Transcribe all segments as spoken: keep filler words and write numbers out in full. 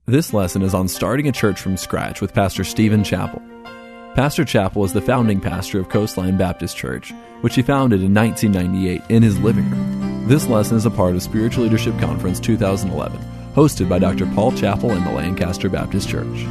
This lesson is on starting a church from scratch with Pastor Stephen Chappell. Pastor Chappell is the founding pastor of Coastline Baptist Church, which he founded in nineteen ninety-eight in his living room. This lesson is a part of Spiritual Leadership Conference two thousand eleven, hosted by Doctor Paul Chappell and the Lancaster Baptist Church.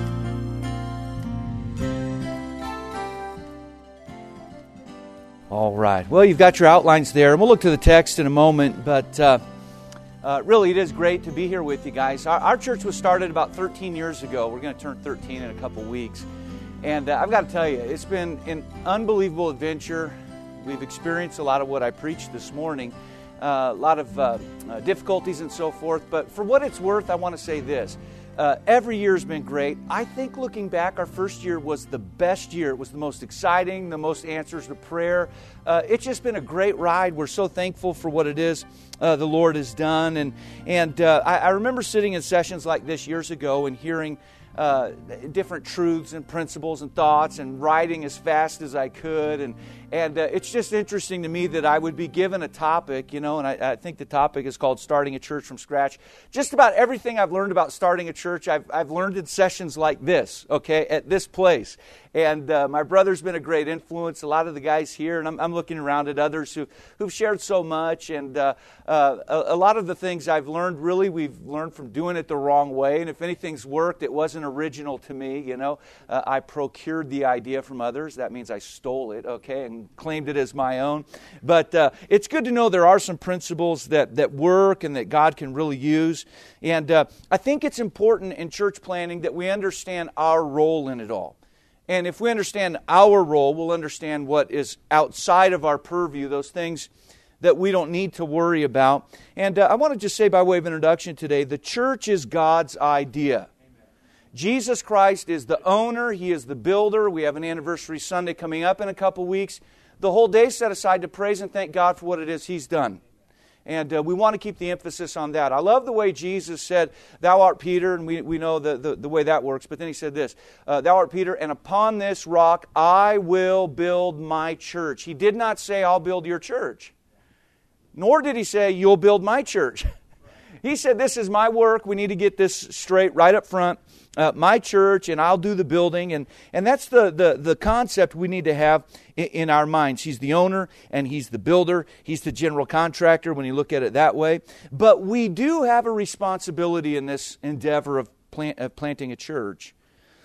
All right. Well, you've got your outlines there, and we'll look to the text in a moment, but uh, uh, really it is great to be here with you guys. Our, our church was started about thirteen years ago. We're going to turn thirteen in a couple weeks, and uh, I've got to tell you, it's been an unbelievable adventure. We've experienced a lot of what I preached this morning, uh, a lot of uh, uh, difficulties and so forth, but for what it's worth, I want to say this. Uh, every year has been great. I think looking back, our first year was the best year. It was the most exciting, the most answers to prayer. Uh, it's just been a great ride. We're so thankful for what it is uh, the Lord has done. And and uh, I, I remember sitting in sessions like this years ago and hearing uh, different truths and principles and thoughts and writing as fast as I could. And And uh, it's just interesting to me that I would be given a topic, you know, and I, I think the topic is called Starting a Church from Scratch. Just about everything I've learned about starting a church, I've, I've learned in sessions like this, okay, at this place. And uh, my brother's been a great influence, a lot of the guys here, and I'm, I'm looking around at others who, who've shared so much. And uh, uh, a, a lot of the things I've learned, really, we've learned from doing it the wrong way. And if anything's worked, it wasn't original to me, you know. Uh, I procured the idea from others. That means I stole it, okay, and claimed it as my own. But uh, it's good to know there are some principles that, that work and that God can really use. And uh, I think it's important in church planning that we understand our role in it all. And if we understand our role, we'll understand what is outside of our purview, those things that we don't need to worry about. And uh, I want to just say by way of introduction today, the church is God's idea. Jesus Christ is the owner. He is the builder. We have an anniversary Sunday coming up in a couple weeks. The whole day set aside to praise and thank God for what it is He's done. And uh, we want to keep the emphasis on that. I love the way Jesus said, "Thou art Peter," and we, we know the, the, the way that works. But then He said this, uh, "Thou art Peter, and upon this rock I will build my church." He did not say, "I'll build your church." Nor did He say, "You'll build my church." He said, "This is my work. We need to get this straight right up front. Uh, my church, and I'll do the building." And, and that's the, the, the concept we need to have in, in our minds. He's the owner, and He's the builder. He's the general contractor when you look at it that way. But we do have a responsibility in this endeavor of, plant, of planting a church.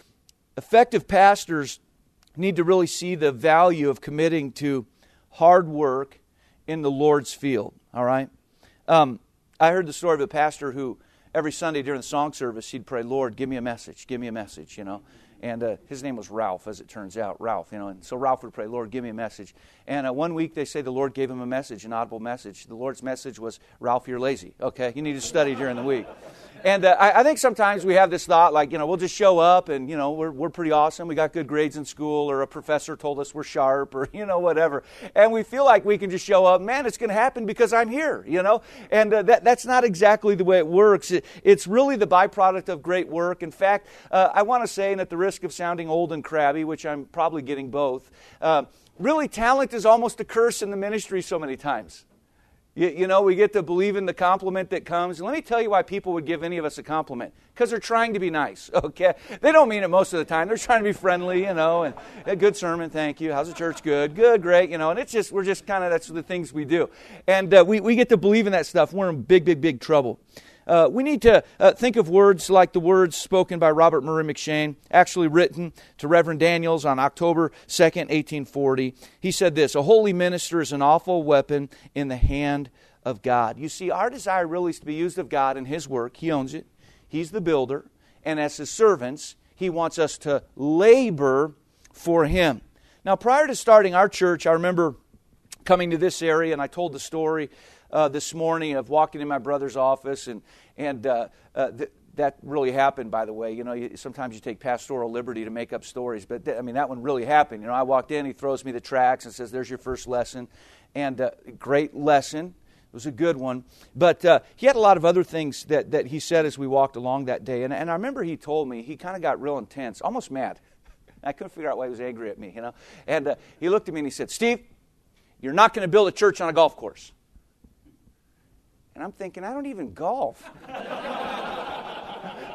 Effective pastors need to really see the value of committing to hard work in the Lord's field. All right? Um, I heard the story of a pastor who every Sunday during the song service, he'd pray, "Lord, give me a message, give me a message," you know. And uh, his name was Ralph, as it turns out, Ralph, you know. And so Ralph would pray, "Lord, give me a message." And uh, one week they say the Lord gave him a message, an audible message. The Lord's message was, "Ralph, you're lazy, okay? You need to study during the week." And uh, I, I think sometimes we have this thought, like, you know, we'll just show up and, you know, we're we're pretty awesome. We got good grades in school, or a professor told us we're sharp, or, you know, whatever. And we feel like we can just show up. Man, it's going to happen because I'm here, you know. And uh, that that's not exactly the way it works. It, it's really the byproduct of great work. In fact, uh, I want to say, and at the risk of sounding old and crabby, which I'm probably getting both, uh, really talent is almost a curse in the ministry so many times. You, you know, we get to believe in the compliment that comes. And let me tell you why people would give any of us a compliment. Because they're trying to be nice, okay? They don't mean it most of the time. They're trying to be friendly, you know, and a good sermon, thank you. How's the church? Good, good, great, you know. And it's just, we're just kind of, that's the things we do. And uh, we, we get to believe in that stuff. We're in big, big, big trouble. Uh, we need to uh, think of words like the words spoken by Robert Murray McCheyne, actually written to Reverend Daniels on October second, eighteen forty. He said this, "A holy minister is an awful weapon in the hand of God." You see, our desire really is to be used of God in His work. He owns it. He's the builder. And as His servants, He wants us to labor for Him. Now, prior to starting our church, I remember coming to this area, and I told the story Uh, this morning of walking in my brother's office, and and uh, uh, th- that really happened, by the way. You know, you, sometimes you take pastoral liberty to make up stories, but th- I mean, that one really happened. You know, I walked in, he throws me the tracts and says, "There's your first lesson," and uh, great lesson. It was a good one. But uh, he had a lot of other things that, that he said as we walked along that day, and, and I remember he told me, he kind of got real intense, almost mad. I couldn't figure out why he was angry at me, you know. And uh, he looked at me and he said, "Steve, you're not going to build a church on a golf course." And I'm thinking, I don't even golf.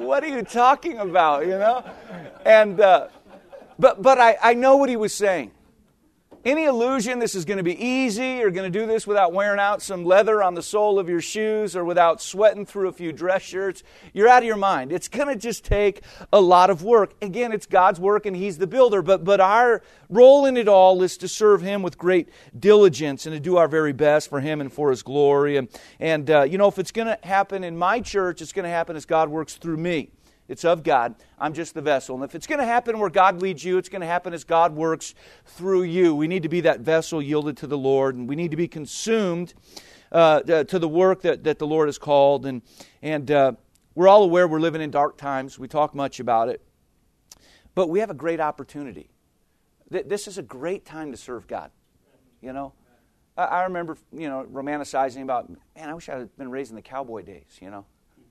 what are you talking about, you know? And, uh, but but I, I know what he was saying. Any illusion this is going to be easy, or going to do this without wearing out some leather on the sole of your shoes, or without sweating through a few dress shirts, you're out of your mind. It's going to just take a lot of work. Again, it's God's work and He's the builder, but, but our role in it all is to serve Him with great diligence and to do our very best for Him and for His glory. And, and uh, you know, if it's going to happen in my church, it's going to happen as God works through me. It's of God. I'm just the vessel. And if it's going to happen where God leads you, it's going to happen as God works through you. We need to be that vessel yielded to the Lord, and we need to be consumed uh, to the work that, that the Lord has called. And, and uh, we're all aware we're living in dark times. We talk much about it. But we have a great opportunity. This is a great time to serve God. You know, I, I remember, you know, romanticizing about, man, I wish I had been raised in the cowboy days, you know.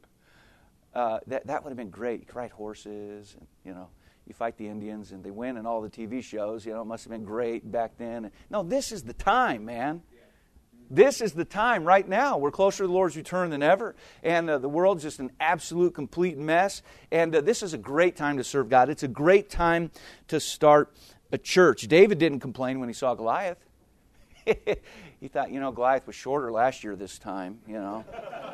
Uh, that that would have been great. You could ride horses, and, you know, you fight the Indians, and they win in all the T V shows. You know, it must have been great back then. No, this is the time, man. This is the time right now. We're closer to the Lord's return than ever, and uh, the world's just an absolute, complete mess. And uh, this is a great time to serve God. It's a great time to start a church. David didn't complain when he saw Goliath. He thought, you know, Goliath was shorter last year this time, you know.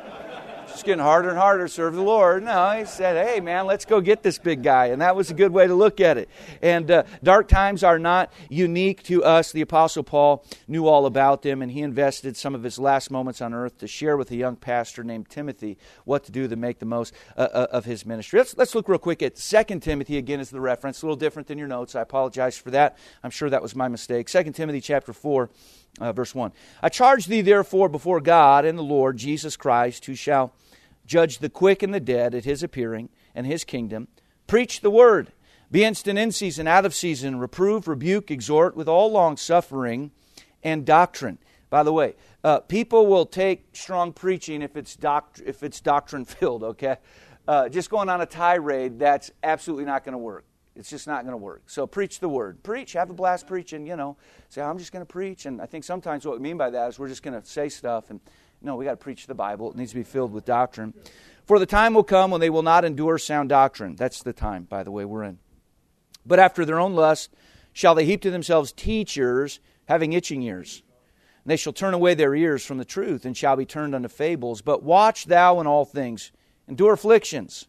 It's getting harder and harder to serve the Lord. No, he said, hey, man, let's go get this big guy. And that was a good way to look at it. And uh, dark times are not unique to us. The Apostle Paul knew all about them, and he invested some of his last moments on earth to share with a young pastor named Timothy what to do to make the most uh, of his ministry. Let's, let's look real quick at Second Timothy, again, as the reference. A little different than your notes. I apologize for that. I'm sure that was my mistake. Second Timothy chapter four. Uh, verse one. I charge thee therefore before God and the Lord Jesus Christ, who shall judge the quick and the dead at His appearing and His kingdom. Preach the word. Be instant in season, out of season. Reprove, rebuke, exhort with all long suffering and doctrine. By the way, uh, people will take strong preaching if it's doct- if it's doctrine filled. Okay, uh, just going on a tirade, that's absolutely not going to work. It's just not going to work. So preach the word. Preach. Have a blast preaching, you know. Say, I'm just going to preach. And I think sometimes what we mean by that is we're just going to say stuff. And no, we got to preach the Bible. It needs to be filled with doctrine. For the time will come when they will not endure sound doctrine. That's the time, by the way, we're in. But after their own lust shall they heap to themselves teachers having itching ears. And they shall turn away their ears from the truth and shall be turned unto fables. But watch thou in all things. Endure afflictions.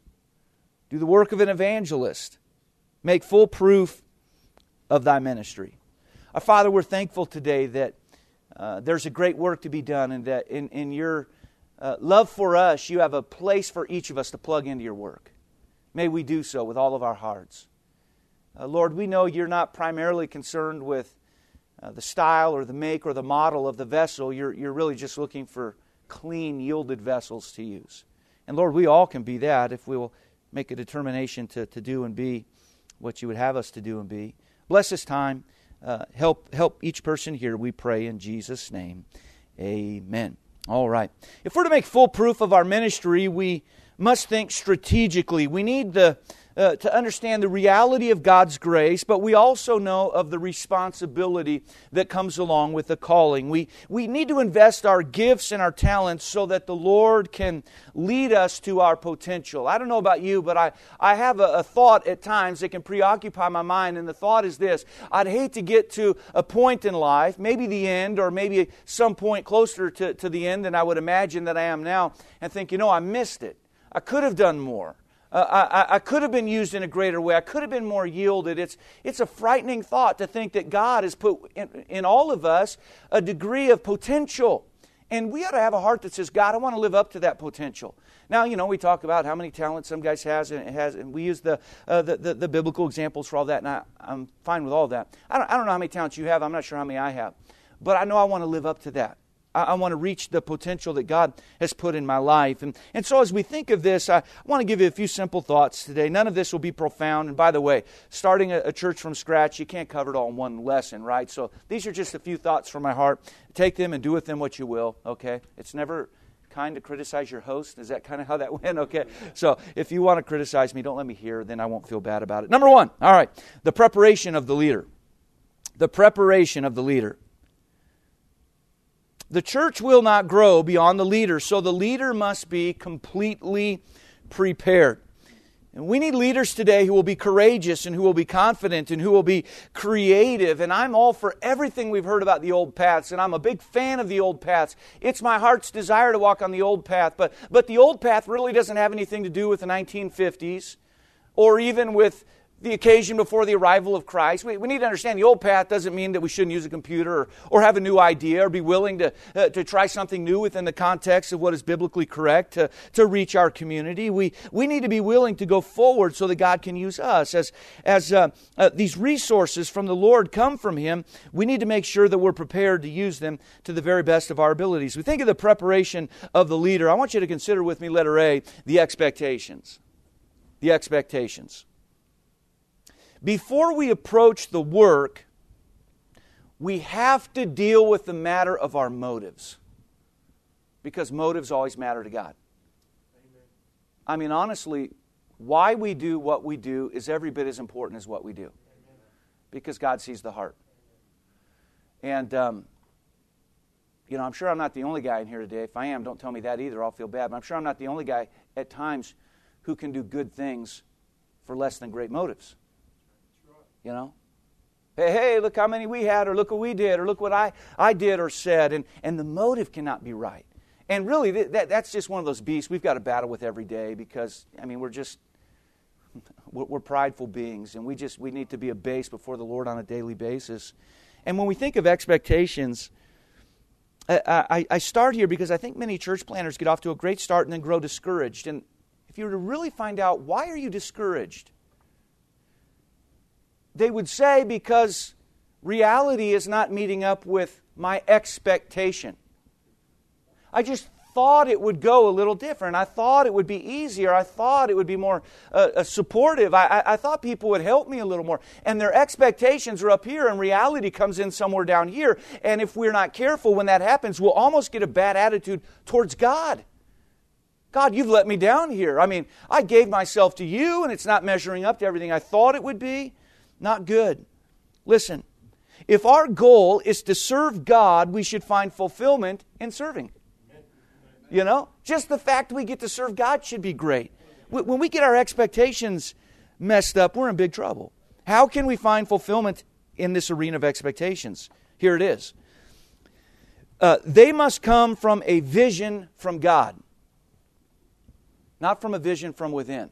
Do the work of an evangelist. Make full proof of thy ministry. Our Father, we're thankful today that uh, there's a great work to be done, and that in, in your uh, love for us, you have a place for each of us to plug into your work. May we do so with all of our hearts. Uh, Lord, we know you're not primarily concerned with uh, the style or the make or the model of the vessel. You're, you're really just looking for clean, yielded vessels to use. And Lord, we all can be that if we will make a determination to, to do and be what you would have us to do and be. Bless this time. Uh, help help each person here, we pray in Jesus' name. Amen. All right. If we're to make full proof of our ministry, we must think strategically. We need the uh, to understand the reality of God's grace, but we also know of the responsibility that comes along with the calling. We, we need to invest our gifts and our talents so that the Lord can lead us to our potential. I don't know about you, but I, I have a, a thought at times that can preoccupy my mind, and the thought is this: I'd hate to get to a point in life, maybe the end, or maybe some point closer to, to the end than I would imagine that I am now, and think, you know, I missed it. I could have done more. Uh, I, I could have been used in a greater way. I could have been more yielded. It's, it's a frightening thought to think that God has put in, in all of us a degree of potential. And we ought to have a heart that says, God, I want to live up to that potential. Now, you know, we talk about how many talents some guys has, and, has, and we use the, uh, the, the the biblical examples for all that, and I, I'm fine with all that. I don't, I don't know how many talents you have. I'm not sure how many I have. But I know I want to live up to that. I want to reach the potential that God has put in my life. And, and so as we think of this, I want to give you a few simple thoughts today. None of this will be profound. And by the way, starting a, a church from scratch, you can't cover it all in one lesson, right? So these are just a few thoughts from my heart. Take them and do with them what you will, okay? It's never kind to criticize your host. Is that kind of how that went? Okay. So if you want to criticize me, don't let me hear, then I won't feel bad about it. Number one, all right, the preparation of the leader. The preparation of the leader. The church will not grow beyond the leader, so the leader must be completely prepared. And we need leaders today who will be courageous and who will be confident and who will be creative. And I'm all for everything we've heard about the old paths, and I'm a big fan of the old paths. It's my heart's desire to walk on the old path, but, but the old path really doesn't have anything to do with the nineteen fifties or even with the occasion before the arrival of Christ. We, we need to understand the old path doesn't mean that we shouldn't use a computer or, or have a new idea or be willing to, uh, to try something new within the context of what is biblically correct to, to reach our community. We, we need to be willing to go forward so that God can use us. As, as uh, uh, these resources from the Lord come from Him, we need to make sure that we're prepared to use them to the very best of our abilities. We think of the preparation of the leader. I want you to consider with me, letter A, the expectations. The expectations. Before we approach the work, we have to deal with the matter of our motives. Because motives always matter to God. Amen. I mean, honestly, why we do what we do is every bit as important as what we do. Amen. Because God sees the heart. And, um, you know, I'm sure I'm not the only guy in here today. If I am, don't tell me that either. I'll feel bad. But I'm sure I'm not the only guy at times who can do good things for less than great motives. You know? Hey, hey, look how many we had, or look what we did, or look what I, I did or said. And, and the motive cannot be right. And really, that, that's just one of those beasts we've got to battle with every day because, I mean, we're just, we're, we're prideful beings. And we just, we need to be abased before the Lord on a daily basis. And when we think of expectations, I, I, I start here because I think many church planners get off to a great start and then grow discouraged. And if you were to really find out, why are you discouraged? They would say, because reality is not meeting up with my expectation. I just thought it would go a little different. I thought it would be easier. I thought it would be more uh, uh, supportive. I, I, I thought people would help me a little more. And their expectations are up here, and reality comes in somewhere down here. And if we're not careful when that happens, we'll almost get a bad attitude towards God. God, you've let me down here. I mean, I gave myself to you, and it's not measuring up to everything I thought it would be. Not good. Listen, if our goal is to serve God, we should find fulfillment in serving. You know, just the fact we get to serve God should be great. When we get our expectations messed up, we're in big trouble. How can we find fulfillment in this arena of expectations? Here it is. Uh, they must come from a vision from God, not from a vision from within.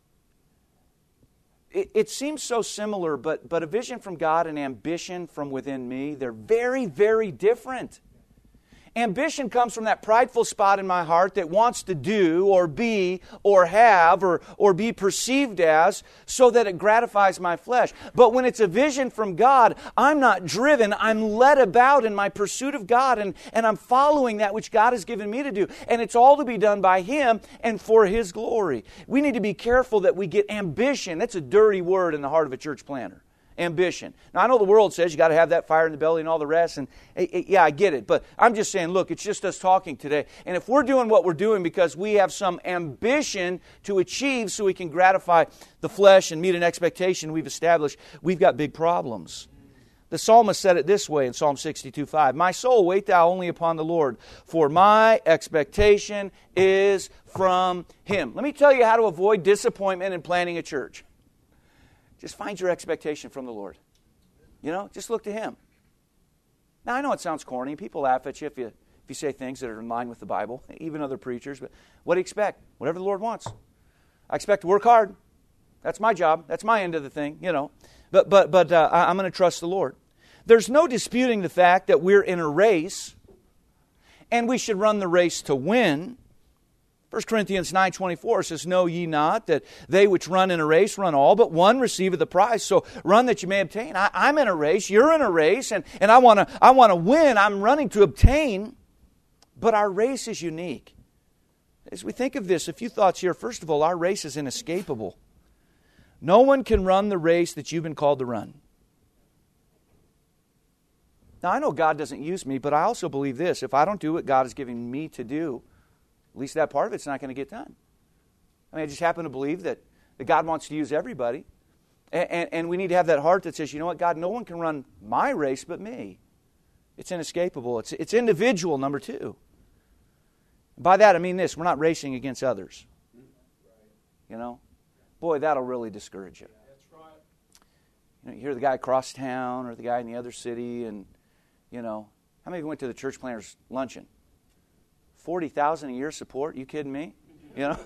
It, it seems so similar, but, but a vision from God and ambition from within me, they're very, very different. Ambition comes from that prideful spot in my heart that wants to do or be or have or, or be perceived as so that it gratifies my flesh. But when it's a vision from God, I'm not driven. I'm led about in my pursuit of God, and, and I'm following that which God has given me to do. And it's all to be done by Him and for His glory. We need to be careful that we get ambition. That's a dirty word in the heart of a church planner. Ambition. Now, I know the world says you got to have that fire in the belly and all the rest, and yeah, I get it. But I'm just saying, look, it's just us talking today. And if we're doing what we're doing because we have some ambition to achieve so we can gratify the flesh and meet an expectation we've established, we've got big problems. The psalmist said it this way in Psalm sixty-two five, "My soul, wait thou only upon the Lord, for my expectation is from Him." Let me tell you how to avoid disappointment in planning a church. Just find your expectation from the Lord. You know, just look to Him. Now, I know it sounds corny. People laugh at you if you if you say things that are in line with the Bible, even other preachers. But what do you expect? Whatever the Lord wants. I expect to work hard. That's my job. That's my end of the thing, you know. But but but uh, I'm going to trust the Lord. There's no disputing the fact that we're in a race, and we should run the race to win. First Corinthians nine twenty-four says, "Know ye not that they which run in a race run all, but one receiveth the prize? So run that you may obtain." I, I'm in a race, you're in a race, and, and I want to I want to win. I'm running to obtain, but our race is unique. As we think of this, a few thoughts here. First of all, our race is inescapable. No one can run the race that you've been called to run. Now, I know God doesn't use me, but I also believe this. If I don't do what God is giving me to do, at least that part of it's not going to get done. I mean, I just happen to believe that, that God wants to use everybody. And, and, and we need to have that heart that says, you know what, God, no one can run my race but me. It's inescapable. It's, it's individual, number two. By that I mean this. We're not racing against others. You know? boy, that'll really discourage you. That's right. You know, you hear the guy across town or the guy in the other city, and, you know, how many of you went to the church planners luncheon? forty thousand a year support? You kidding me? You know?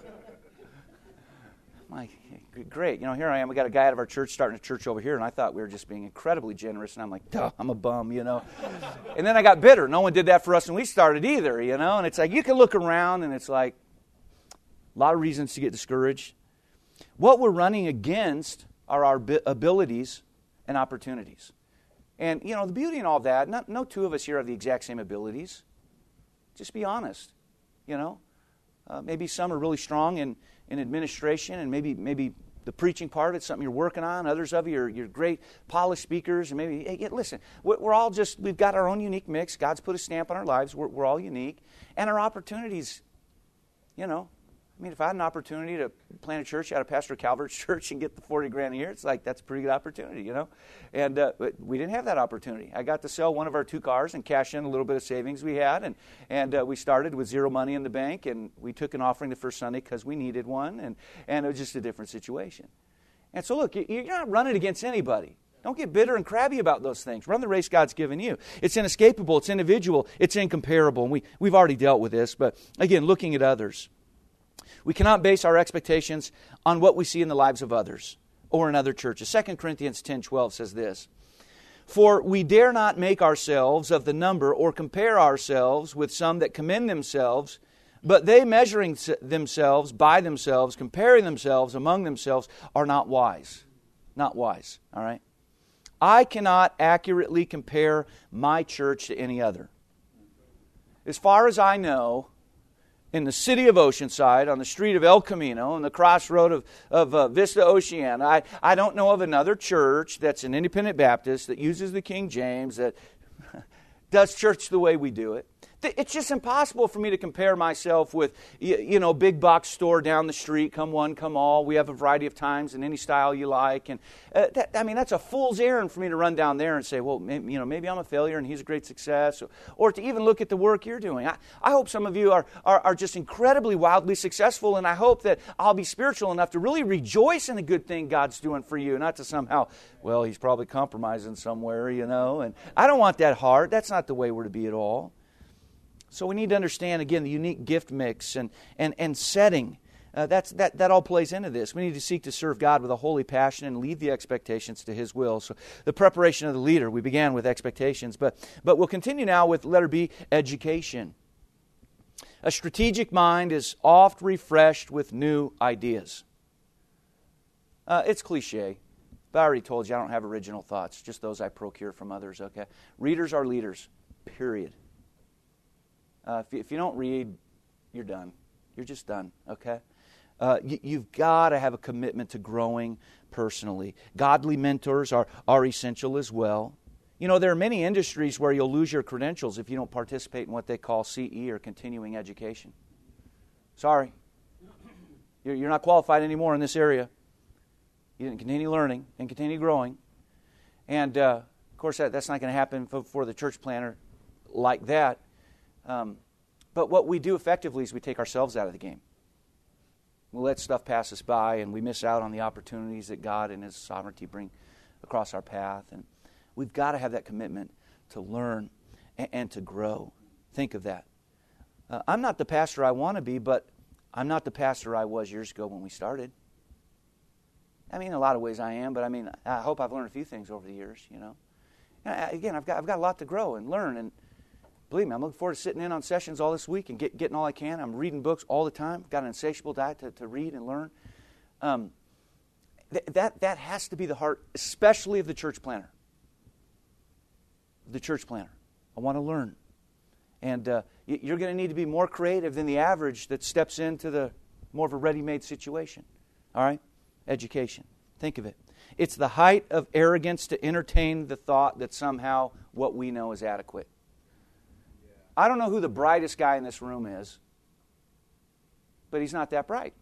I'm like, great. You know, here I am. We got a guy out of our church starting a church over here, and I thought we were just being incredibly generous, and I'm like, duh, I'm a bum, you know. And then I got bitter. No one did that for us when we started either, you know. And it's like, you can look around, and it's like a lot of reasons to get discouraged. What we're running against are our abilities and opportunities. And, you know, the beauty in all that, not, no two of us here have the exact same abilities. Just be honest, you know. Uh, maybe some are really strong in, in administration, and maybe maybe the preaching part, it's something you're working on. Others of you are you're great polished speakers, and maybe, hey, listen, we're, we're all just, we've got our own unique mix. God's put a stamp on our lives. We're, we're all unique. And our opportunities, you know, I mean, if I had an opportunity to plant a church out of Pastor Calvert's church and get the forty grand a year, it's like, that's a pretty good opportunity, you know. And uh, but we didn't have that opportunity. I got to sell one of our two cars and cash in a little bit of savings we had. And, and uh, we started with zero money in the bank, and we took an offering the first Sunday because we needed one. And, and it was just a different situation. And so, look, you're not running against anybody. Don't get bitter and crabby about those things. Run the race God's given you. It's inescapable. It's individual. It's incomparable. And we, we've already dealt with this. But, again, looking at others. We cannot base our expectations on what we see in the lives of others or in other churches. Second Corinthians ten twelve says this, "For we dare not make ourselves of the number or compare ourselves with some that commend themselves, but they measuring themselves by themselves, comparing themselves among themselves, are not wise." Not wise, all right? I cannot accurately compare my church to any other. As far as I know, in the city of Oceanside, on the street of El Camino, on the crossroad of, of uh, Vista Oceana, I, I don't know of another church that's an independent Baptist that uses the King James, that does church the way we do it. It's just impossible for me to compare myself with, you know, big box store down the street, come one, come all. We have a variety of times in any style you like. And uh, that, I mean, that's a fool's errand for me to run down there and say, well, maybe, you know, maybe I'm a failure and he's a great success. Or, or to even look at the work you're doing. I, I hope some of you are, are, are just incredibly wildly successful, and I hope that I'll be spiritual enough to really rejoice in the good thing God's doing for you, not to somehow, well, he's probably compromising somewhere, you know. And I don't want that heart. That's not the way we're to be at all. So we need to understand, again, the unique gift mix and, and, and setting. Uh, that's, that, that all plays into this. We need to seek to serve God with a holy passion and leave the expectations to His will. So the preparation of the leader, we began with expectations, but, but we'll continue now with letter B, education. A strategic mind is oft refreshed with new ideas. Uh, it's cliche, but I already told you I don't have original thoughts, just those I procure from others, okay? Readers are leaders, period. Uh, if, you, if you don't read, you're done. You're just done, okay? Uh, you, you've got to have a commitment to growing personally. Godly mentors are, are essential as well. You know, there are many industries where you'll lose your credentials if you don't participate in what they call C E, or continuing education. Sorry. You're, you're not qualified anymore in this area. You didn't continue learning and continue growing. And, uh, of course, that, that's not going to happen for, for the church planner like that. Um, but what we do effectively is we take ourselves out of the game. We let stuff pass us by, and we miss out on the opportunities that God and His sovereignty bring across our path. And we've got to have that commitment to learn and, and to grow. Think of that. Uh, I'm not the pastor I want to be, but I'm not the pastor I was years ago when we started. I mean, in a lot of ways I am, but I mean, I hope I've learned a few things over the years, you know. And I, again, I've got I've got a lot to grow and learn, and believe me, I'm looking forward to sitting in on sessions all this week and get, getting all I can. I'm reading books all the time. I've got an insatiable diet to, to read and learn. Um, th- that, that has to be the heart, especially of the church planner. The church planner. I want to learn. And uh, you're going to need to be more creative than the average that steps into the more of a ready-made situation. All right? Education. Think of it. It's the height of arrogance to entertain the thought that somehow what we know is adequate. I don't know who the brightest guy in this room is, but he's not that bright.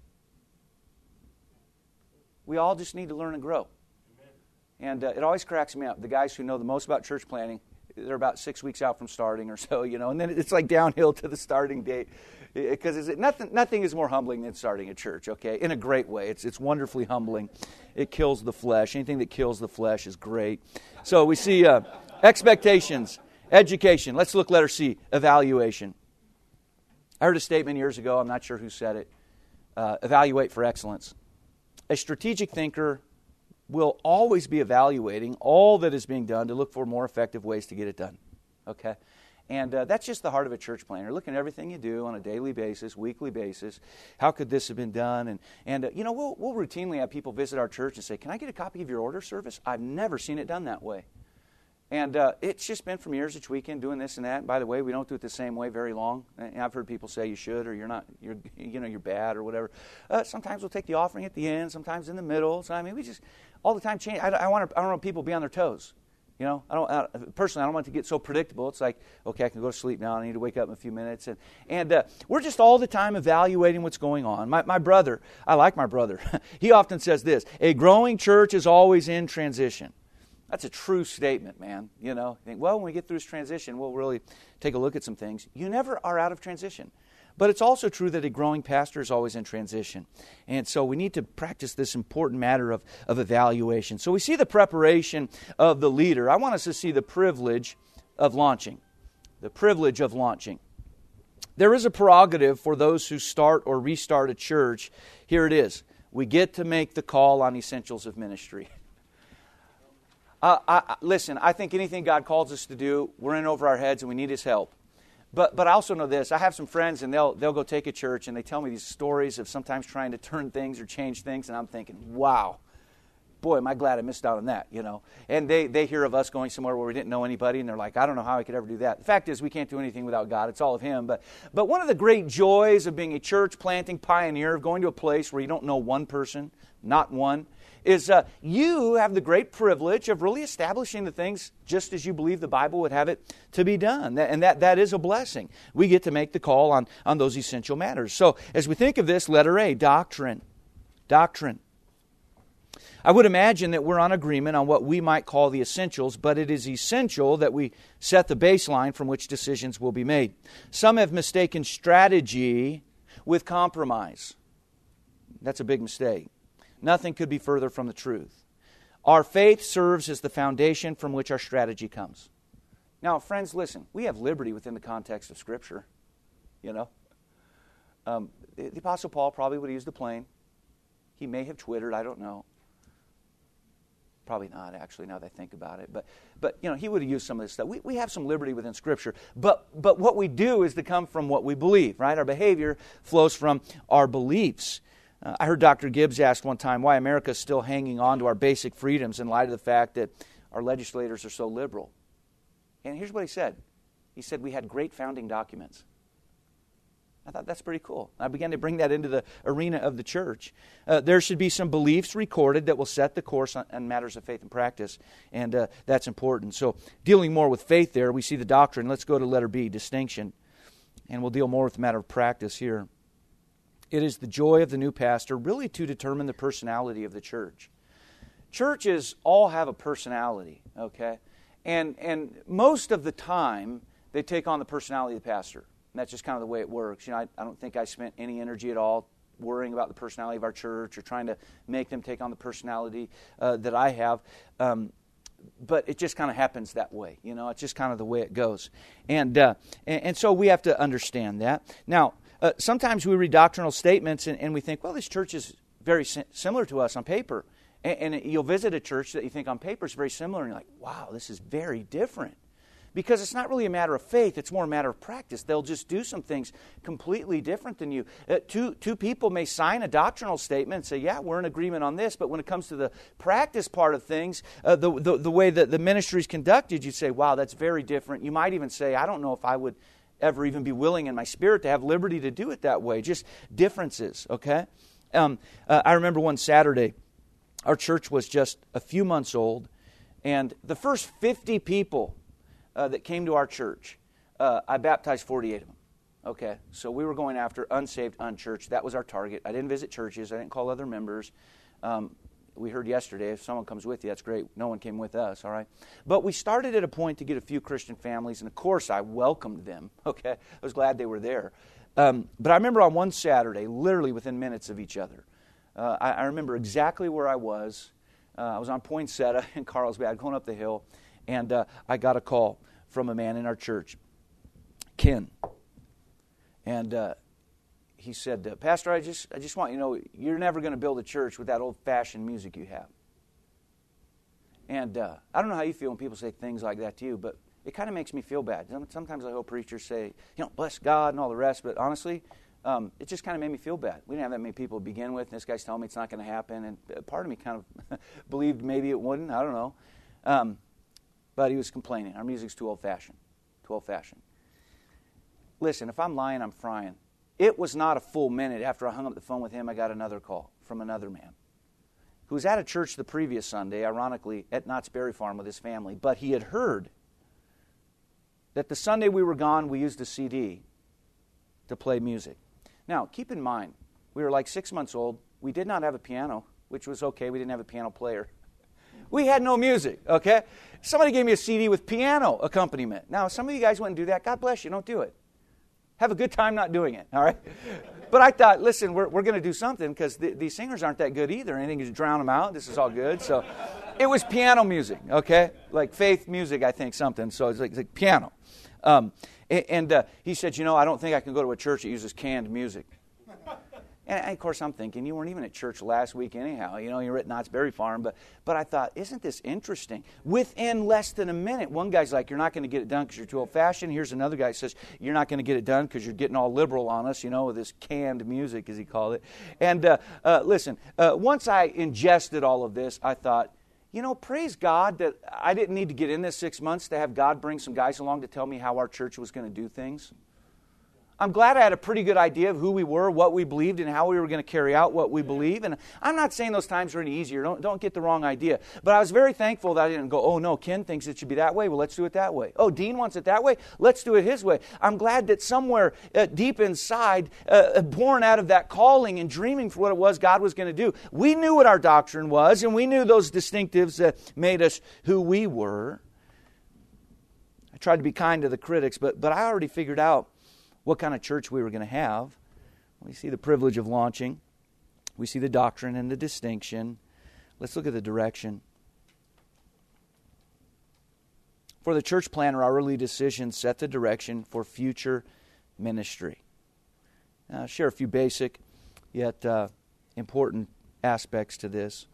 We all just need to learn and grow. Amen. And uh, it always cracks me up. The guys who know the most about church planning, they're about six weeks out from starting or so, you know, and then it's like downhill to the starting date. Because is it nothing? Nothing is more humbling than starting a church. Okay, in a great way. It's it's wonderfully humbling. It kills the flesh. Anything that kills the flesh is great. So we see uh, expectations, education. Let's look. Letter C. Evaluation. I heard a statement years ago. I'm not sure who said it. Uh, evaluate for excellence. A strategic thinker will always be evaluating all that is being done to look for more effective ways to get it done. Okay. And uh, that's just the heart of a church planner. Looking at everything you do on a daily basis, weekly basis. How could this have been done? And, and uh, you know, we'll, we'll routinely have people visit our church and say, can I get a copy of your order service? I've never seen it done that way. And uh, it's just been from years each weekend doing this and that. And by the way, we don't do it the same way very long. And I've heard people say you should, or you're not, you're, you know, you're bad or whatever. Uh, sometimes we'll take the offering at the end, sometimes in the middle. So, I mean, we just all the time change. I, I want to, I don't want people to be on their toes. You know, I don't I, personally. I don't want it to get so predictable. It's like, okay, I can go to sleep now. I need to wake up in a few minutes, and and uh, we're just all the time evaluating what's going on. My my brother, I like my brother. He often says this: a growing church is always in transition. That's a true statement, man. You know, you think, well, when we get through this transition, we'll really take a look at some things. You never are out of transition. But it's also true that a growing pastor is always in transition. And so we need to practice this important matter of, of evaluation. So we see the preparation of the leader. I want us to see the privilege of launching. The privilege of launching. There is a prerogative for those who start or restart a church. Here it is. We get to make the call on essentials of ministry. Uh, I, listen, I think anything God calls us to do, we're in over our heads and we need His help. But but I also know this. I have some friends, and they'll they'll go take a church, and they tell me these stories of sometimes trying to turn things or change things, and I'm thinking, wow, boy, am I glad I missed out on that, you know. And they, they hear of us going somewhere where we didn't know anybody, and they're like, I don't know how I could ever do that. The fact is, we can't do anything without God. It's all of Him. But but one of the great joys of being a church planting pioneer, of going to a place where you don't know one person, not one, is uh, you have the great privilege of really establishing the things just as you believe the Bible would have it to be done. And that, that is a blessing. We get to make the call on, on those essential matters. So as we think of this, letter A, doctrine. Doctrine. I would imagine that we're on agreement on what we might call the essentials, but it is essential that we set the baseline from which decisions will be made. Some have mistaken strategy with compromise. That's a big mistake. Nothing could be further from the truth. Our faith serves as the foundation from which our strategy comes. Now, friends, listen. We have liberty within the context of Scripture. You know, um, the, the Apostle Paul probably would have used the plane. He may have twittered. I don't know. Probably not, actually, now that I think about it. But, but you know, he would have used some of this stuff. We, we have some liberty within Scripture. But, but what we do is to come from what we believe, right? Our behavior flows from our beliefs. Uh, I heard Doctor Gibbs ask one time why America is still hanging on to our basic freedoms in light of the fact that our legislators are so liberal. And here's what he said. He said we had great founding documents. I thought that's pretty cool. I began to bring that into the arena of the church. Uh, there should be some beliefs recorded that will set the course on, on matters of faith and practice, and uh, that's important. So dealing more with faith there, we see the doctrine. Let's go to letter B, distinction, and we'll deal more with the matter of practice here. It is the joy of the new pastor really to determine the personality of the church. Churches all have a personality, okay? And and most of the time, they take on the personality of the pastor. And that's just kind of the way it works. You know, I, I don't think I spent any energy at all worrying about the personality of our church or trying to make them take on the personality uh, that I have. Um, but it just kind of happens that way. You know, it's just kind of the way it goes. And, uh, and, and so we have to understand that. Now, Uh, sometimes we read doctrinal statements and, and we think, well, this church is very si- similar to us on paper. And, and you'll visit a church that you think on paper is very similar, and you're like, wow, this is very different. Because it's not really a matter of faith, it's more a matter of practice. They'll just do some things completely different than you. Uh, two, two people may sign a doctrinal statement and say, yeah, we're in agreement on this, but when it comes to the practice part of things, uh, the, the, the way that the ministry is conducted, you say, wow, that's very different. You might even say, I don't know if I would ever even be willing in my spirit to have liberty to do it that way. Just differences, okay? Um, uh, I remember one Saturday, our church was just a few months old, and the first fifty people uh, that came to our church, uh, I baptized forty-eight of them, okay? So we were going after unsaved, unchurched. That was our target. I didn't visit churches. I didn't call other members. Um, we heard yesterday, if someone comes with you, that's great. No one came with us, all right? But we started at a point to get a few Christian families, and of course I welcomed them, okay? I was glad they were there. Um, but I remember on one Saturday, literally within minutes of each other, uh, I, I remember exactly where I was. Uh, I was on Poinsettia in Carlsbad going up the hill, and uh, I got a call from a man in our church, Ken. And uh, he said, uh, Pastor, I just I just want you to know, you're never going to build a church with that old-fashioned music you have. And uh, I don't know how you feel when people say things like that to you, but it kind of makes me feel bad. Sometimes I hope preachers say, you know, bless God and all the rest, but honestly, um, it just kind of made me feel bad. We didn't have that many people to begin with, and this guy's telling me it's not going to happen, and part of me kind of believed maybe it wouldn't. I don't know. Um, but he was complaining. Our music's too old-fashioned. Too old-fashioned. Listen, if I'm lying, I'm frying. It was not a full minute after I hung up the phone with him, I got another call from another man who was at a church the previous Sunday, ironically, at Knott's Berry Farm with his family, but he had heard that the Sunday we were gone, we used a C D to play music. Now, keep in mind, we were like six months old. We did not have a piano, which was okay. We didn't have a piano player. We had no music, okay? Somebody gave me a C D with piano accompaniment. Now, some of you guys wouldn't do that. God bless you. Don't do it. Have a good time not doing it, all right? But I thought, listen, we're, we're going to do something because the, these singers aren't that good either. Anything to drown them out. This is all good. So it was piano music, okay? Like faith music, I think, something. So it's like, it's like piano. Um, and and uh, he said, you know, I don't think I can go to a church that uses canned music. And, and of course, I'm thinking, you weren't even at church last week anyhow. You know, you were at Knott's Berry Farm. But, but I thought, isn't this interesting? Within less than a minute, one guy's like, you're not going to get it done because you're too old-fashioned. Here's another guy that says, you're not going to get it done because you're getting all liberal on us, you know, with this canned music, as he called it. And uh, uh, listen, uh, once I ingested all of this, I thought, you know, praise God that I didn't need to get in this six months to have God bring some guys along to tell me how our church was going to do things. I'm glad I had a pretty good idea of who we were, what we believed, and how we were going to carry out what we believe. And I'm not saying those times are any easier. Don't, don't get the wrong idea. But I was very thankful that I didn't go, oh, no, Ken thinks it should be that way. Well, let's do it that way. Oh, Dean wants it that way. Let's do it his way. I'm glad that somewhere uh, deep inside, uh, born out of that calling and dreaming for what it was God was going to do, we knew what our doctrine was, and we knew those distinctives that made us who we were. I tried to be kind to the critics, but but I already figured out what kind of church we were going to have. We see the privilege of launching. We see the doctrine and the distinction. Let's look at the direction. For the church planner, our early decisions set the direction for future ministry. Now, I'll share a few basic yet uh, important aspects to this.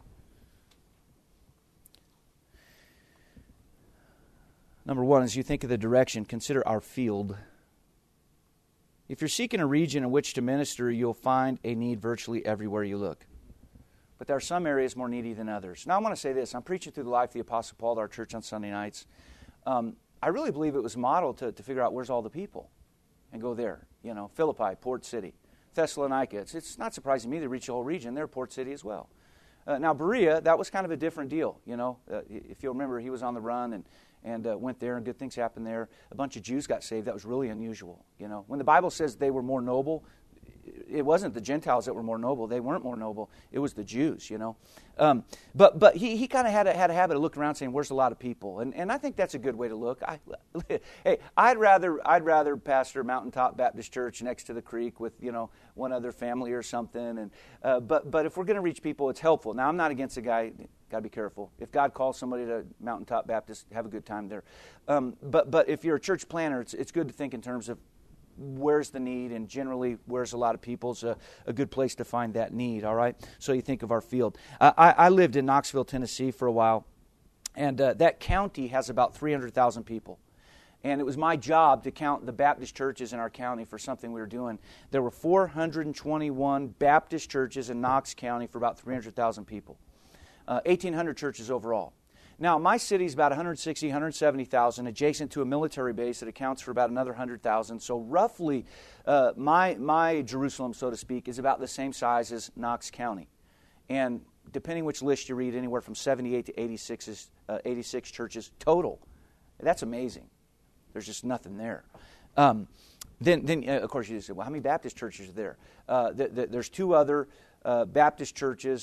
Number one, as you think of the direction, consider our field. If you're seeking a region in which to minister, you'll find a need virtually everywhere you look. But there are some areas more needy than others. Now, I want to say this. I'm preaching through the life of the Apostle Paul to our church on Sunday nights. Um, I really believe it was modeled to, to figure out where's all the people and go there. You know, Philippi, Port City. Thessalonica. It's, it's not surprising to me they reach the whole region. They're Port City as well. Uh, now, Berea, that was kind of a different deal. You know, uh, if you'll remember, he was on the run and and uh, went there, and good things happened there. A bunch of Jews got saved. That was really unusual. You know, when the Bible says they were more noble, it wasn't the Gentiles that were more noble. They weren't more noble. It was the Jews. You know, um, but but he he kind of had a, had a habit of looking around, saying, "Where's a lot of people?" And and I think that's a good way to look. I, hey, I'd rather I'd rather pastor Mountaintop Baptist Church next to the creek with you know one other family or something. And uh, but but if we're going to reach people, it's helpful. Now, I'm not against a guy. Got to be careful. If God calls somebody to Mountaintop Baptist, have a good time there. Um, but but if you're a church planner, it's it's good to think in terms of where's the need, and generally where's a lot of people's a, a good place to find that need. All right. So you think of our field. Uh, I, I lived in Knoxville, Tennessee, for a while, and uh, that county has about three hundred thousand people. And it was my job to count the Baptist churches in our county for something we were doing. There were four hundred twenty-one Baptist churches in Knox County for about three hundred thousand people. Uh, eighteen hundred churches overall. Now, my city is about one hundred sixty, one hundred seventy thousand, adjacent to a military base that accounts for about another one hundred thousand. So roughly, uh, my my Jerusalem, so to speak, is about the same size as Knox County. And depending which list you read, anywhere from seventy-eight to eighty-six, is, uh, eighty-six churches total. That's amazing. There's just nothing there. Um, then, then uh, of course, you just say, well, how many Baptist churches are there? Uh, th- th- there's two other uh, Baptist churches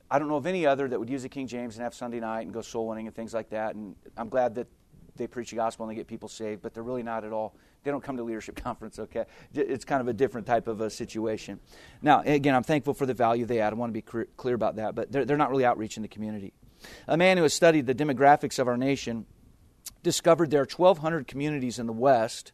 I don't know of any other that would use the King James and have Sunday night and go soul winning and things like that. And I'm glad that they preach the gospel and they get people saved, but they're really not at all. They don't come to leadership conference, okay? It's kind of a different type of a situation. Now, again, I'm thankful for the value they add. I want to be clear about that, but they're, they're not really outreach in the community. A man who has studied the demographics of our nation discovered there are twelve hundred communities in the West.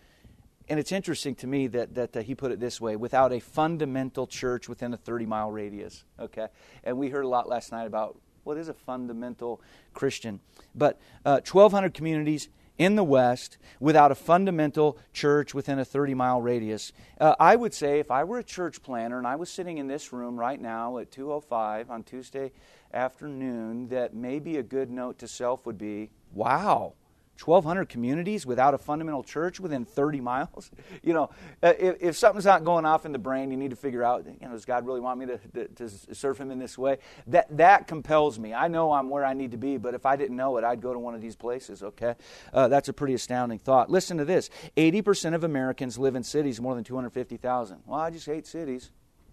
And it's interesting to me that, that uh, he put it this way, without a fundamental church within a thirty-mile radius, okay? And we heard a lot last night about what is a fundamental Christian. But uh, twelve hundred communities in the West without a fundamental church within a thirty-mile radius. Uh, I would say if I were a church planner and I was sitting in this room right now at two oh five on Tuesday afternoon, that maybe a good note to self would be, wow, twelve hundred communities without a fundamental church within thirty miles? You know, if, if something's not going off in the brain, you need to figure out, you know, does God really want me to, to, to serve Him in this way? That that compels me. I know I'm where I need to be, but if I didn't know it, I'd go to one of these places, okay? Uh, that's a pretty astounding thought. Listen to this. eighty percent of Americans live in cities more than two hundred fifty thousand. Well, I just hate cities.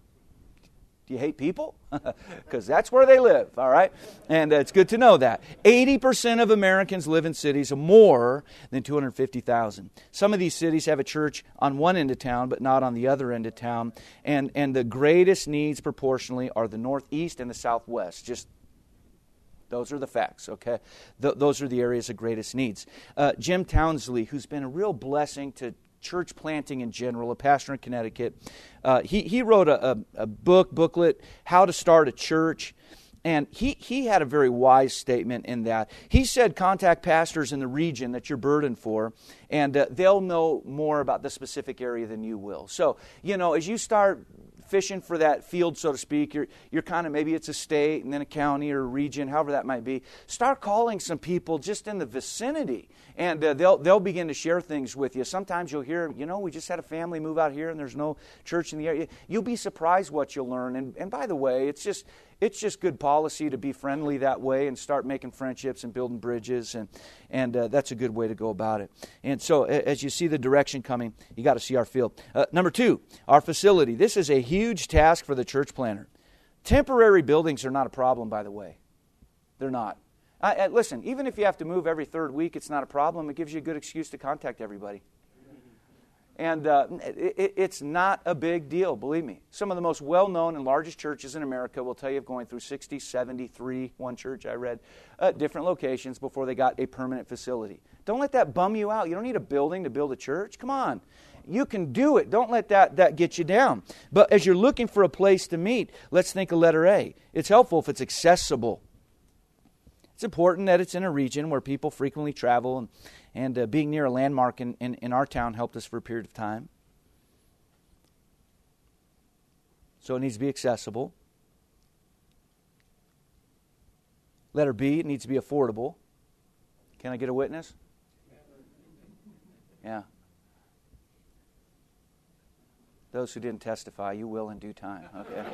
Do you hate people? Because that's where they live, all right? And uh, it's good to know that. eighty percent of Americans live in cities more than two hundred fifty thousand. Some of these cities have a church on one end of town, but not on the other end of town. And, and the greatest needs proportionally are the Northeast and the Southwest. Just those are the facts, okay? Th- those are the areas of greatest needs. Uh, Jim Townsley, who's been a real blessing to church planting in general, a pastor in Connecticut. Uh, he, he wrote a, a, a book, booklet, How to Start a Church. And he, he had a very wise statement in that. He said, contact pastors in the region that you're burdened for, and uh, they'll know more about the specific area than you will. So, you know, as you start fishing for that field, so to speak, you're you're kind of, maybe it's a state and then a county or a region, however that might be. Start calling some people just in the vicinity, and uh, they'll they'll begin to share things with you. Sometimes you'll hear, you know, we just had a family move out here and there's no church in the area. You'll be surprised what you'll learn. And and by the way, it's just it's just good policy to be friendly that way and start making friendships and building bridges, and and uh, that's a good way to go about it. And so as you see the direction coming, you got to see our field. Uh, number two, our facility. This is a huge task for the church planner. Temporary buildings are not a problem, by the way. They're not. I, I, listen, even if you have to move every third week, it's not a problem. It gives you a good excuse to contact everybody. And uh, it, it's not a big deal, believe me. Some of the most well-known and largest churches in America will tell you of going through sixty, seventy-three, one church I read, uh, different locations before they got a permanent facility. Don't let that bum you out. You don't need a building to build a church. Come on. You can do it. Don't let that, that get you down. But as you're looking for a place to meet, let's think of letter A. It's helpful if it's accessible. It's important that it's in a region where people frequently travel, and, and uh, being near a landmark in, in, in our town helped us for a period of time. So it needs to be accessible. Letter B, it needs to be affordable. Can I get a witness? Yeah. Those who didn't testify, you will in due time.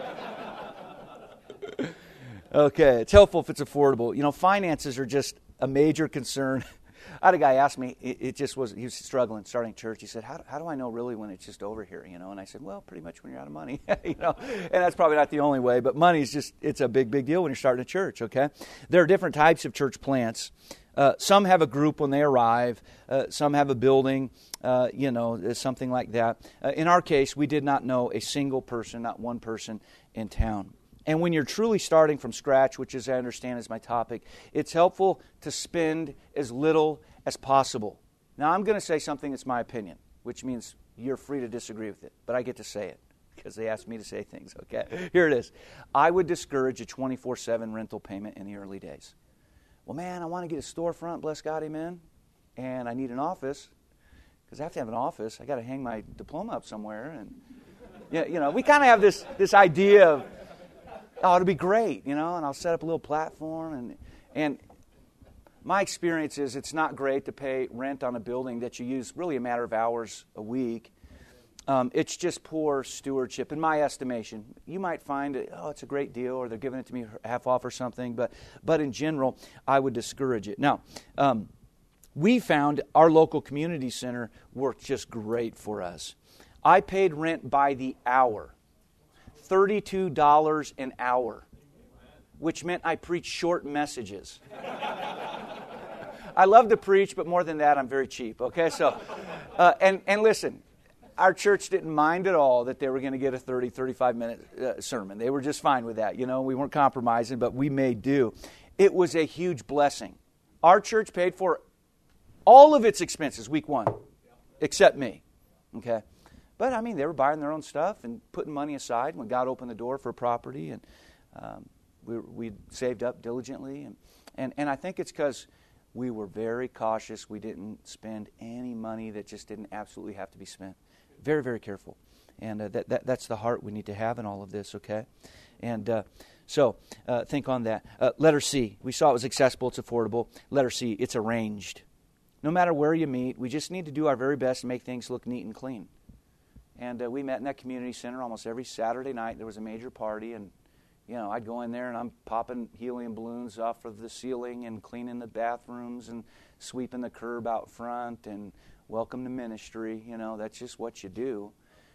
Okay. Okay, it's helpful if it's affordable. You know, finances are just a major concern. I had a guy ask me, it, it just was, he was struggling starting church. He said, how, how do I know really when it's just over here, you know? And I said, well, pretty much when you're out of money, you know? And that's probably not the only way, but money is just, it's a big, big deal when you're starting a church, okay? There are different types of church plants. Uh, some have a group when they arrive. Uh, some have a building, uh, you know, something like that. Uh, in our case, we did not know a single person, not one person in town. And when you're truly starting from scratch, which as I understand is my topic, it's helpful to spend as little as possible. Now, I'm going to say something that's my opinion, which means you're free to disagree with it, but I get to say it because they asked me to say things, okay? Here it is. I would discourage a twenty-four seven rental payment in the early days. Well, man, I want to get a storefront, bless God, amen, and I need an office because I have to have an office. I got to hang my diploma up somewhere. And yeah, you know, we kind of have this this idea of, oh, it'll be great, you know, and I'll set up a little platform. And and my experience is it's not great to pay rent on a building that you use really a matter of hours a week. Um, it's just poor stewardship, in my estimation. You might find, it, oh, it's a great deal, or they're giving it to me half off or something, but but in general, I would discourage it. Now, um, we found our local community center worked just great for us. I paid rent by the hour. thirty-two dollars an hour. which meant I preached short messages. I love to preach, but more than that, I'm very cheap, okay? So, uh, and, and listen, our church didn't mind at all that they were going to get a thirty, thirty-five minute uh, sermon. They were just fine with that. You know, we weren't compromising, but we made do. It was a huge blessing. Our church paid for all of its expenses week one, except me, okay? But, I mean, they were buying their own stuff and putting money aside when God opened the door for property, and um, we, we saved up diligently. And, and, and I think it's because we were very cautious. We didn't spend any money that just didn't absolutely have to be spent. Very, very careful. And uh, that, that that's the heart we need to have in all of this, okay? And uh, so uh, think on that. Uh, letter C, we saw it was accessible, it's affordable. Letter C, it's arranged. No matter where you meet, we just need to do our very best to make things look neat and clean. And uh, we met in that community center almost every Saturday night. There was a major party, and you know, I'd go in there and I'm popping helium balloons off of the ceiling and cleaning the bathrooms and sweeping the curb out front and welcome to ministry. You know, that's just what you do.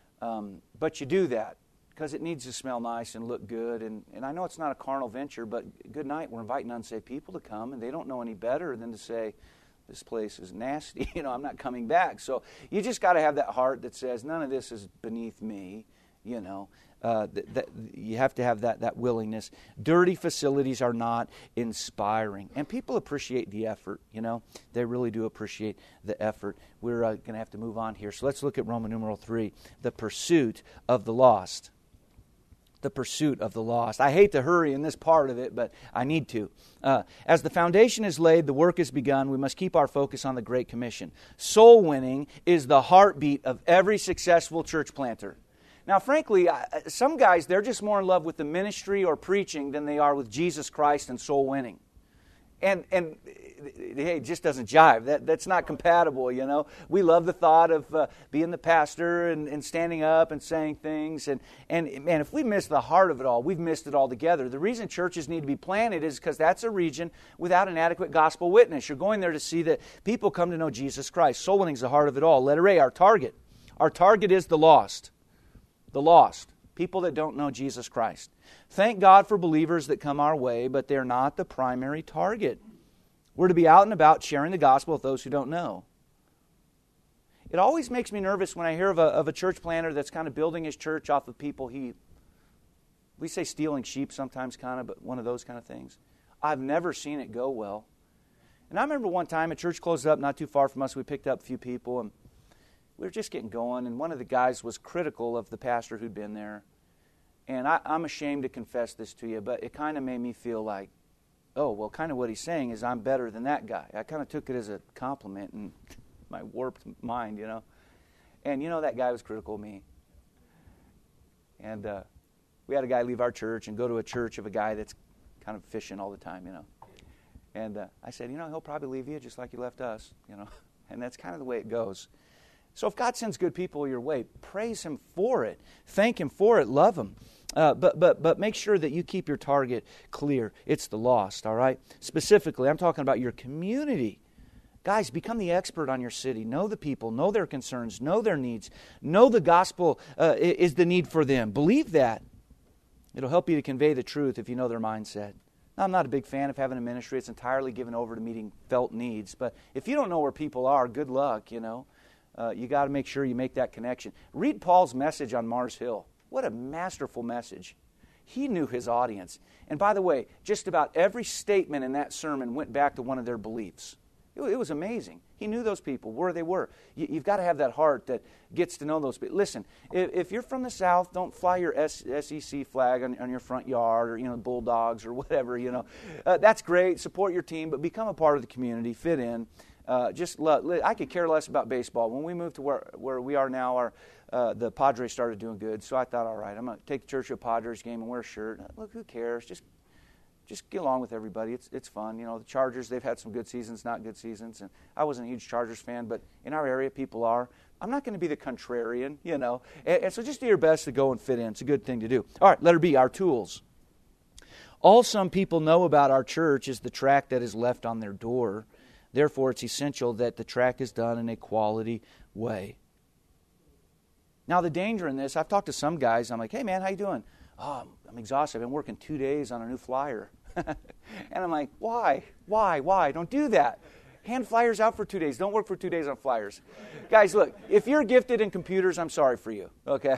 Um, but you do that because it needs to smell nice and look good. And, and I know it's not a carnal venture, but good night, we're inviting unsaved people to come, and they don't know any better than to say, this place is nasty. You know, I'm not coming back. So you just got to have that heart that says, none of this is beneath me, you know. Uh, that, that you have to have that, that willingness. Dirty facilities are not inspiring. And people appreciate the effort, you know. They really do appreciate the effort. We're uh, going to have to move on here. So let's look at Roman numeral three, the pursuit of the lost. The pursuit of the lost. I hate to hurry in this part of it, but I need to. Uh, as the foundation is laid, the work is begun, we must keep our focus on the Great Commission. Soul winning is the heartbeat of every successful church planter. Now, frankly, some guys, they're just more in love with the ministry or preaching than they are with Jesus Christ and soul winning. And, and hey, it just doesn't jive. That, that's not compatible, you know. We love the thought of uh, being the pastor and, and standing up and saying things. And, and, man, if we miss the heart of it all, we've missed it altogether. The reason churches need to be planted is because that's a region without an adequate gospel witness. You're going there to see that people come to know Jesus Christ. Soul winning is the heart of it all. Letter A, our target. Our target is the lost. The lost, people that don't know Jesus Christ. Thank God for believers that come our way, but they're not the primary target. We're to be out and about sharing the gospel with those who don't know. It always makes me nervous when I hear of a, of a church planter that's kind of building his church off of people he, we say stealing sheep sometimes kind of, but one of those kind of things. I've never seen it go well. And I remember one time a church closed up not too far from us. We picked up a few people, and we were just getting going, and one of the guys was critical of the pastor who'd been there. And I, I'm ashamed to confess this to you, but it kind of made me feel like, oh, well, kind of what he's saying is I'm better than that guy. I kind of took it as a compliment in my warped mind, you know. And, you know, that guy was critical of me. And uh, we had a guy leave our church and go to a church of a guy that's kind of fishing all the time, you know. And uh, I said, you know, he'll probably leave you just like he left us, you know. And that's kind of the way it goes. So if God sends good people your way, praise Him for it. Thank Him for it. Love Him. Uh, but but but make sure that you keep your target clear. It's the lost, all right? Specifically, I'm talking about your community. Guys, become the expert on your city. Know the people. Know their concerns. Know their needs. Know the gospel uh, is the need for them. Believe that. It'll help you to convey the truth if you know their mindset. Now, I'm not a big fan of having a ministry. It's entirely given over to meeting felt needs. But if you don't know where people are, good luck, you know. Uh, you got to make sure you make that connection. Read Paul's message on Mars Hill. What a masterful message. He knew his audience. And by the way, just about every statement in that sermon went back to one of their beliefs. It, it was amazing. He knew those people, where they were. You, you've got to have that heart that gets to know those people. Listen, if, if you're from the South, don't fly your S, SEC flag on, on your front yard or, you know, Bulldogs or whatever, you know. Uh, that's great. Support your team, but become a part of the community. Fit in. Uh, just love, I could care less about baseball. When we moved to where, where we are now, our uh, the Padres started doing good. So I thought, all right, I'm going to take the church to a Padres game and wear a shirt. Look, who cares? Just just get along with everybody. It's it's fun. You know, the Chargers, they've had some good seasons, not good seasons. And I wasn't a huge Chargers fan, but in our area, people are. I'm not going to be the contrarian, you know. And, and so just do your best to go and fit in. It's a good thing to do. All right, letter B, our tools. All some people know about our church is the tract that is left on their door. Therefore, it's essential that the track is done in a quality way. Now, the danger in this, I've talked to some guys. I'm like, hey, man, how you doing? oh, I'm exhausted. I've been working two days on a new flyer. And I'm like, why? Why? Why? Don't do that. Hand flyers out for two days. Don't work for two days on flyers. Guys, look, if you're gifted in computers, I'm sorry for you, okay?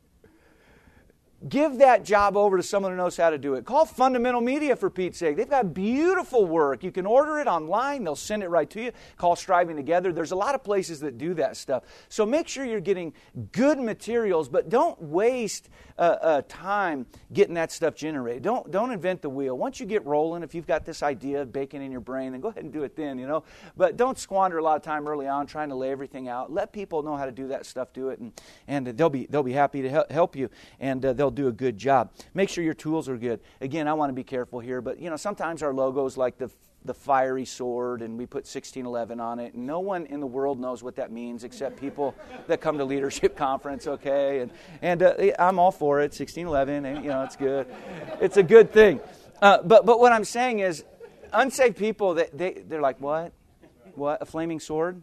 Give that job over to someone who knows how to do it. Call Fundamental Media, for Pete's sake. They've got beautiful work. You can order it online. They'll send it right to you. Call Striving Together. There's a lot of places that do that stuff. So make sure you're getting good materials, but don't waste uh, uh, time getting that stuff generated. Don't, don't invent the wheel. Once you get rolling, if you've got this idea of baking in your brain, then go ahead and do it then, you know. But don't squander a lot of time early on trying to lay everything out. Let people know how to do that stuff, do it, and, and they'll be they'll be happy to help you, and uh, they'll do a good job. Make sure your tools are good. Again, I want to be careful here, but you know, sometimes our logo's like the the fiery sword, and we put sixteen eleven on it, and no one in the world knows what that means except people that come to leadership conference, okay? And and uh, I'm all for it, sixteen eleven, and you know, it's good. It's a good thing. Uh, but but what I'm saying is, unsaved people, they, they they're like, what? What? A flaming sword?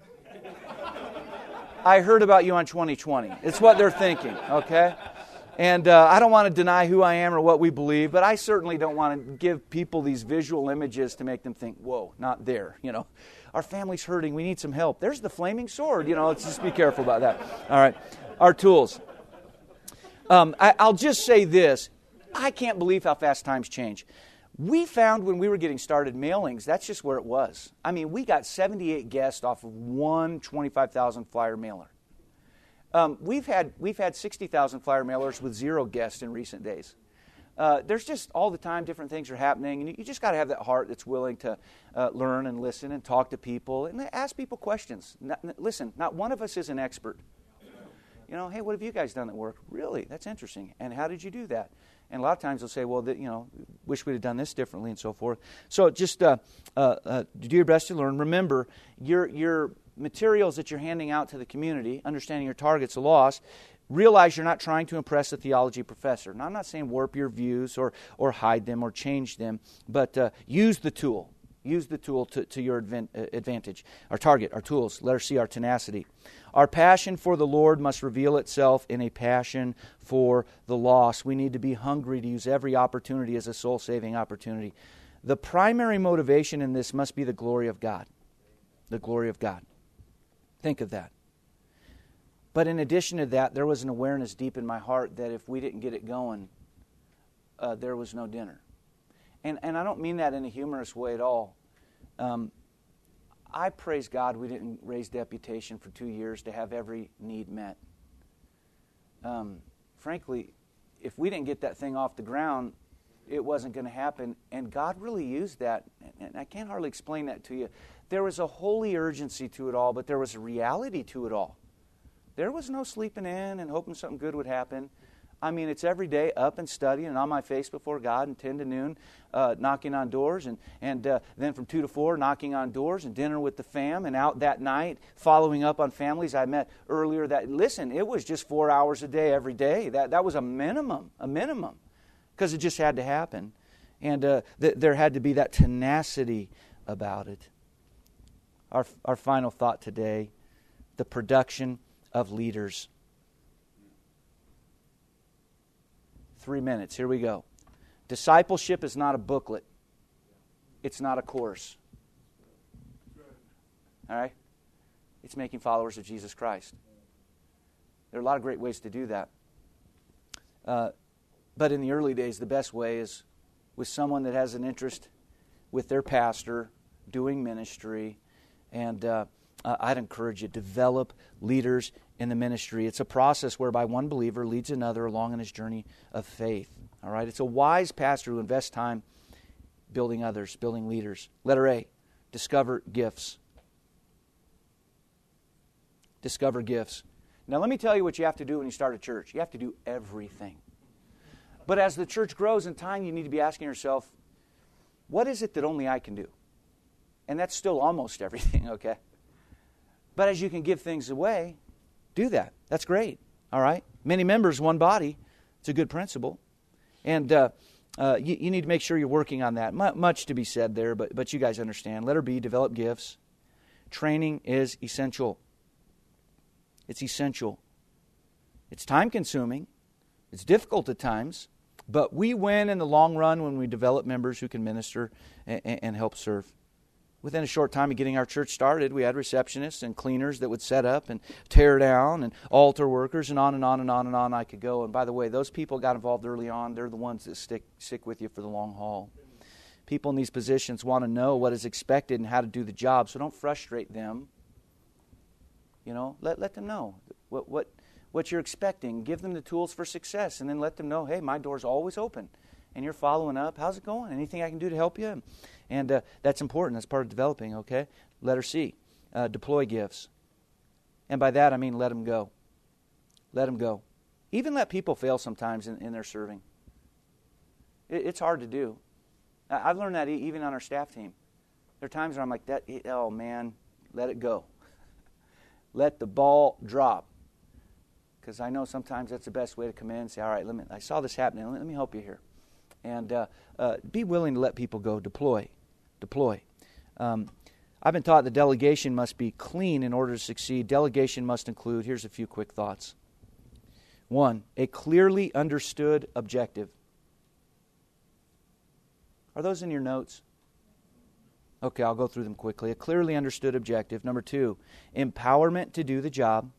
I heard about you on twenty twenty. It's what they're thinking, okay? And uh, I don't want to deny who I am or what we believe, but I certainly don't want to give people these visual images to make them think, whoa, not there, you know. Our family's hurting. We need some help. There's the flaming sword. You know, let's just be careful about that. All right. Our tools. Um, I, I'll just say this. I can't believe how fast times change. We found when we were getting started mailings, that's just where it was. I mean, we got seventy-eight guests off of one twenty-five thousand flyer mailer. Um, we've had we've had sixty thousand flyer mailers with zero guests in recent days. Uh, there's just all the time different things are happening, and you, you just got to have that heart that's willing to uh, learn and listen and talk to people and ask people questions. Not, listen, not one of us is an expert. You know, hey, what have you guys done that worked? Really, that's interesting. And how did you do that? And a lot of times they'll say, well, the, you know, wish we'd have done this differently and so forth. So just uh, uh, uh, do your best to learn. Remember, your your materials that you're handing out to the community, understanding your target's a loss, realize you're not trying to impress a theology professor. Now, I'm not saying warp your views or or hide them or change them, but uh, use the tool. Use the tool to, to your advan- advantage. Our target, our tools, let us see our tenacity. Our passion for the Lord must reveal itself in a passion for the lost. We need to be hungry to use every opportunity as a soul-saving opportunity. The primary motivation in this must be the glory of God. The glory of God. Think of that. But in addition to that, there was an awareness deep in my heart that if we didn't get it going, uh, there was no dinner. And and I don't mean that in a humorous way at all. Um, I praise God we didn't raise deputation for two years to have every need met. Um, frankly, if we didn't get that thing off the ground, it wasn't going to happen. And God really used that. And I can't hardly explain that to you. There was a holy urgency to it all, but there was a reality to it all. There was no sleeping in and hoping something good would happen. I mean, it's every day up and studying and on my face before God, and ten to noon, uh, knocking on doors, and, and uh, then from two to four, knocking on doors, and dinner with the fam, and out that night, following up on families I met earlier. That listen, it was just four hours a day every day. That that was a minimum, a minimum, because it just had to happen. And uh, th- there had to be that tenacity about it. Our, our final thought today, the production of leaders. Three minutes. Here we go. Discipleship is not a booklet. It's not a course. All right? It's making followers of Jesus Christ. There are a lot of great ways to do that. Uh, but in the early days, the best way is with someone that has an interest with their pastor doing ministry. And uh, uh, I'd encourage you to develop leaders in the ministry. It's a process whereby one believer leads another along in his journey of faith. All right? It's a wise pastor who invests time building others, building leaders. Letter A, discover gifts. Discover gifts. Now let me tell you what you have to do when you start a church. You have to do everything. But as the church grows in time, you need to be asking yourself, what is it that only I can do? And that's still almost everything, okay? But as you can give things away, do that. That's great. All right? Many members, one body. It's a good principle. And uh, uh, you, you need to make sure you're working on that. M- much to be said there, but, but you guys understand. Letter B, develop gifts. Training is essential. It's essential. It's time-consuming. It's difficult at times. But we win in the long run when we develop members who can minister and, and help serve. Within a short time of getting our church started, we had receptionists and cleaners that would set up and tear down, and altar workers, and on and on and on and on I could go. And by the way, those people got involved early on. They're the ones that stick stick with you for the long haul. People in these positions want to know what is expected and how to do the job, so don't frustrate them. You know, let let them know what what what you're expecting. Give them the tools for success, and then let them know, hey, my door's always open. And you're following up. How's it going? Anything I can do to help you? And uh, that's important. That's part of developing, okay? Letter C, uh, deploy gifts. And by that, I mean let them go. Let them go. Even let people fail sometimes in, in their serving. It, it's hard to do. I, I've learned that e- even on our staff team. There are times where I'm like, that. oh, man, let it go. Let the ball drop. Because I know sometimes that's the best way to come in and say, all right, let me, I saw this happening. Let me, let me help you here. And uh, uh, be willing to let people go. Deploy. Deploy. Um, I've been taught that delegation must be clean in order to succeed. Delegation must include, here's a few quick thoughts. One, a clearly understood objective. Are those in your notes? Okay, I'll go through them quickly. A clearly understood objective. Number two, empowerment to do the job.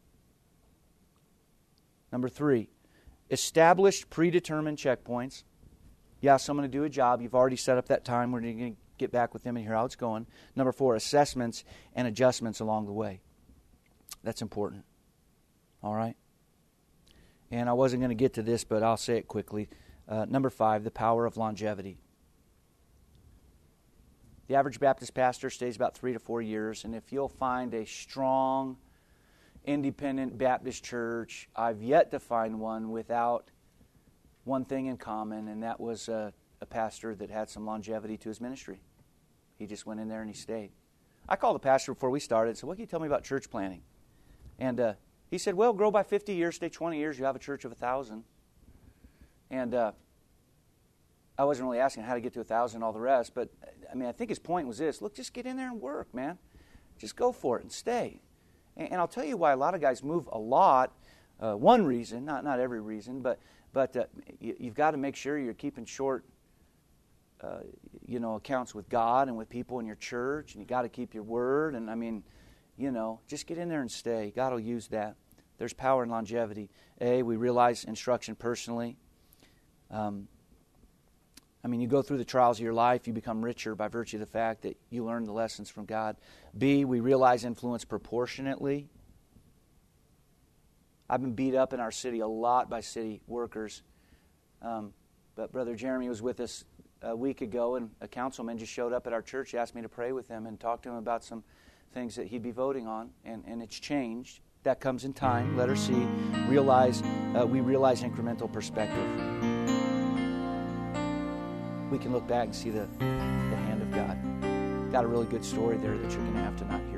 Number three, established predetermined checkpoints. You ask someone to do a job, you've already set up that time where you're going to get back with them and hear how it's going. Number four, assessments and adjustments along the way. That's important. All right? And I wasn't going to get to this, but I'll say it quickly. Uh, number five, the power of longevity. The average Baptist pastor stays about three to four years, and if you'll find a strong, independent Baptist church, I've yet to find one without one thing in common, and that was a, a pastor that had some longevity to his ministry. He just went in there and he stayed. I called the pastor before we started and said, what can you tell me about church planning? And uh, he said, well, grow by fifty years, stay twenty years, you have a church of one thousand. And uh, I wasn't really asking how to get to one thousand and all the rest, but I mean, I think his point was this, look, just get in there and work, man. Just go for it and stay. And, and I'll tell you why a lot of guys move a lot. Uh, one reason, not not every reason, but but uh, you, you've got to make sure you're keeping short, uh, you know, accounts with God and with people in your church, and you got to keep your word. And I mean, you know, just get in there and stay. God will use that. There's power in longevity. A, we realize instruction personally. Um, I mean, you go through the trials of your life, you become richer by virtue of the fact that you learn the lessons from God. B, we realize influence proportionately. I've been beat up in our city a lot by city workers. Um, but Brother Jeremy was with us a week ago, and a councilman just showed up at our church, asked me to pray with him and talk to him about some things that he'd be voting on, and, and it's changed. That comes in time. Letter C, realize, uh, we realize incremental perspective. We can look back and see the, the hand of God. Got a really good story there that you're going to have tonight.